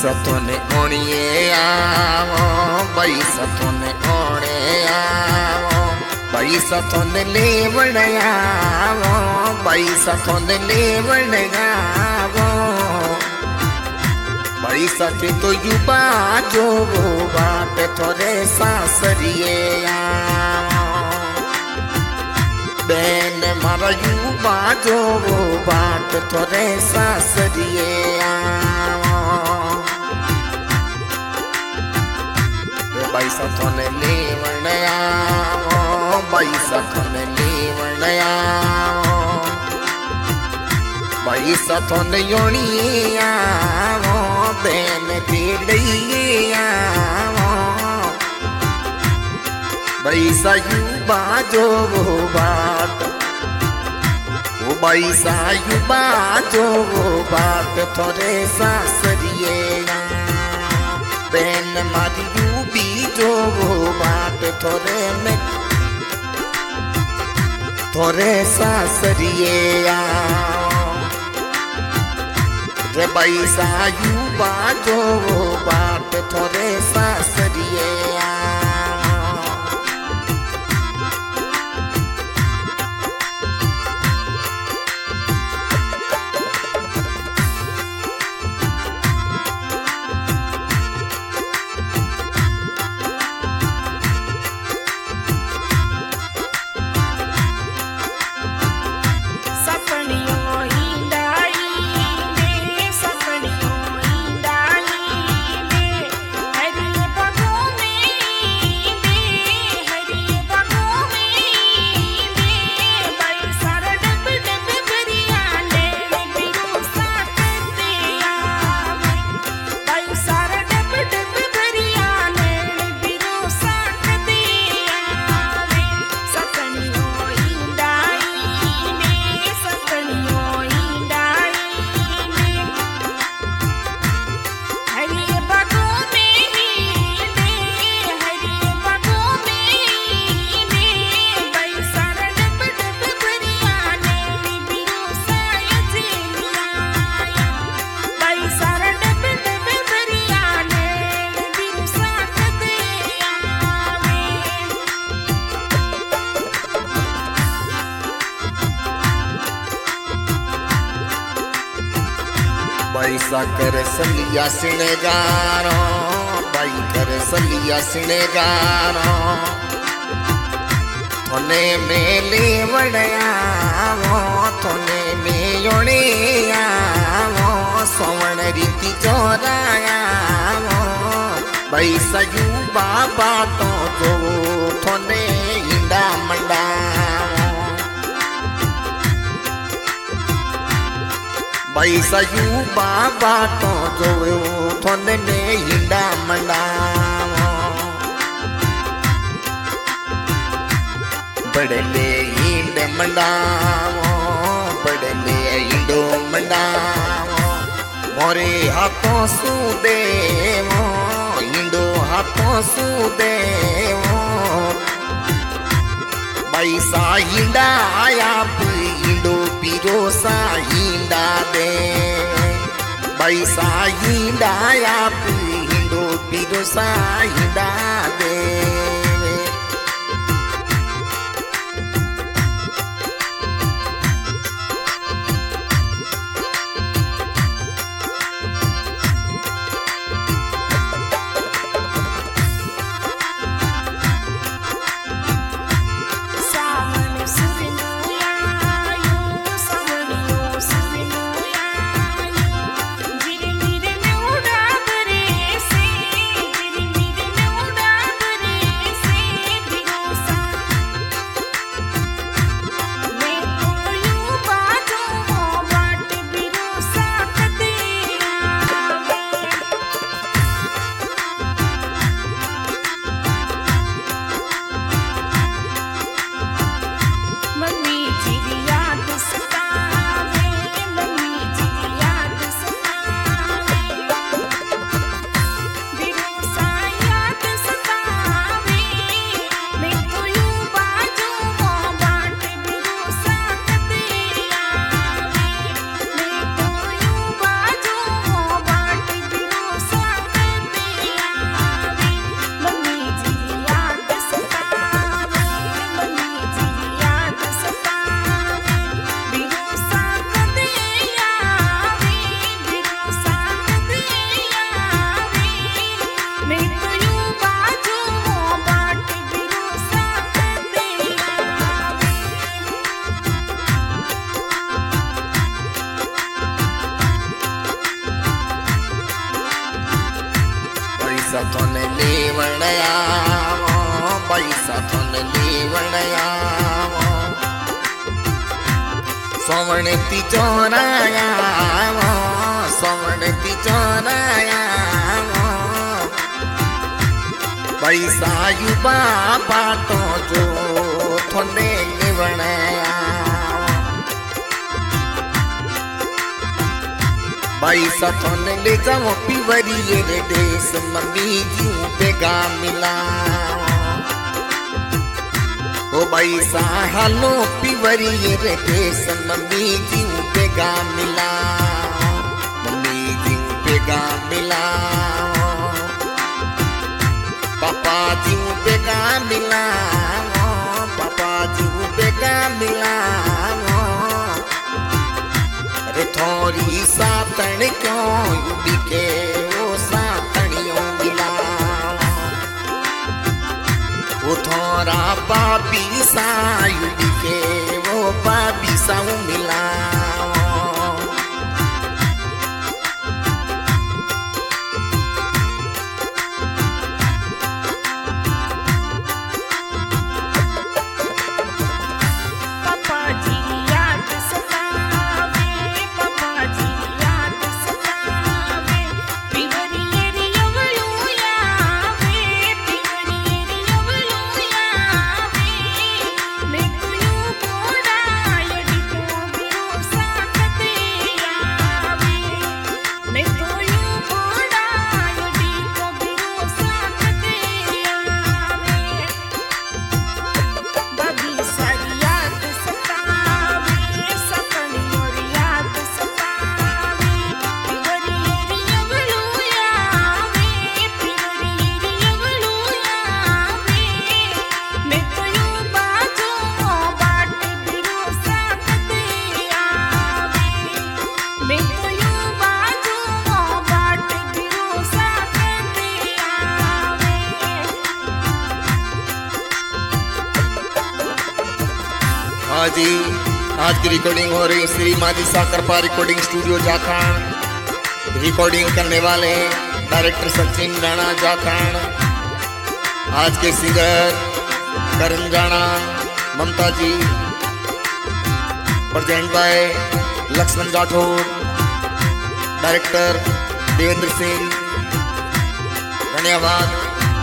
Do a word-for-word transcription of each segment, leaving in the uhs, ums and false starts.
सतोने ओणिए आवो भाई सतोने ओणे आवो भाई सतोने लेवण आवो भाई सतोने लेवण आवो भाई सते तो युवा जो वो बाट थोड़े सासरिए आवो बेन मारा युवा जो वो बाट थोड़े सासरिए आवो भाई सतोने लेवण आवो भाई सतोने लेवण आवो भाई सतोने योणी आवो बेन तेड़िए आवो भाई सायुबा जो वो बाट ओ भाई सायुबा जो वो बाट थोड़े सासरिए बेन मारी यूबी जो वो बाट थोड़े में थोड़े सासरिए रे भाई सायुबा जो वो बाट थोड़े सासरिए पैसा कर सलिया सिनेगारो भाई कर सलिया सिनेगारो थोने में लेवण आवो थोने में योणे आवो सोवण रीति चोरायावो भाई सायुबा बाटो जो थोने इंडा मंडा भाई सायुबा बाटो जो थोने ने इंडा मंडावो बड़े ले इंड मंडावो बड़े ले इंडो मंडावो मोरे हाथों सु देवो इंडो हाथों सु देवो भाई सा इंडा आया इंडो पीरो सा इंडा दे भाई सा इंडा आया इंडो पीरो सा इंडा दे सथोन लेवणया बाई सथोन लेवणया सवण ती चोराया सवण ती चोराया पैसा युवा बाटो जो थोने लेवणया पैसा थोने ले जाओ पिवरी रे देश मम्मी जी बेगा मिला ओ पैसा हालो पिवरी रे देश मम्मी जी बेगा मिला मम्मी जी बेगा मिला पापा जी बेगा मिला पापा जी बेगा मिला रे थोड़ी सातन क्यों बिके वो सातनियों मिला वो थोड़ा पापी सायु बिके वो पापी साऊ मिला जी आज की रिकॉर्डिंग हो रही श्री माजी साकरपा रिकॉर्डिंग स्टूडियो जाखड़। रिकॉर्डिंग करने वाले डायरेक्टर सचिन राणा जाखड़। आज के singer Karan Rana Mamta ji. Present by Laxman Rathore. Director Devendra Singh. धन्यवाद।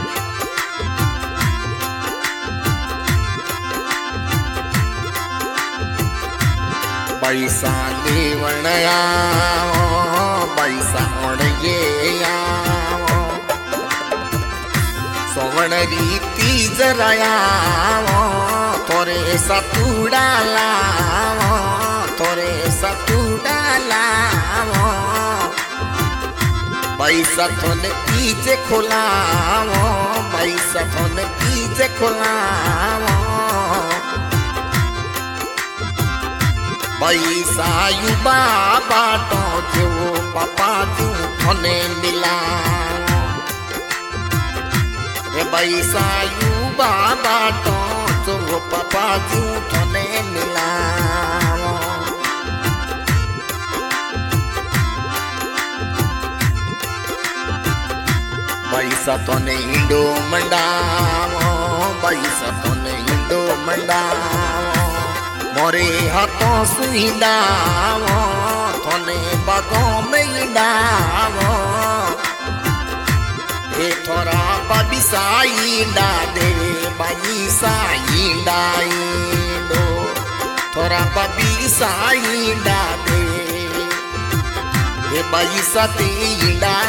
पैसा लेवणया पैसा ओणये सवण रीति जराया थोरे सतुडाला थोरे सतुडाला पैसा थोने पीछे खोला पैसा थोने पीछे खोला पैसा युवा बाटो जो पापा तू थोने मिला रे पैसा युवा बाटो जो पापा तू थोने मिला पैसा थोने इंडो मंडा पैसा थोने इंडो मंडा मोरे हाथों सुईंदा थोने बागों में इंडावो ए थोड़ा बाबी साईंदा दे बाई साईंदा इंडो थोड़ा बाबी साईंदा दे ए बाई साती इंडा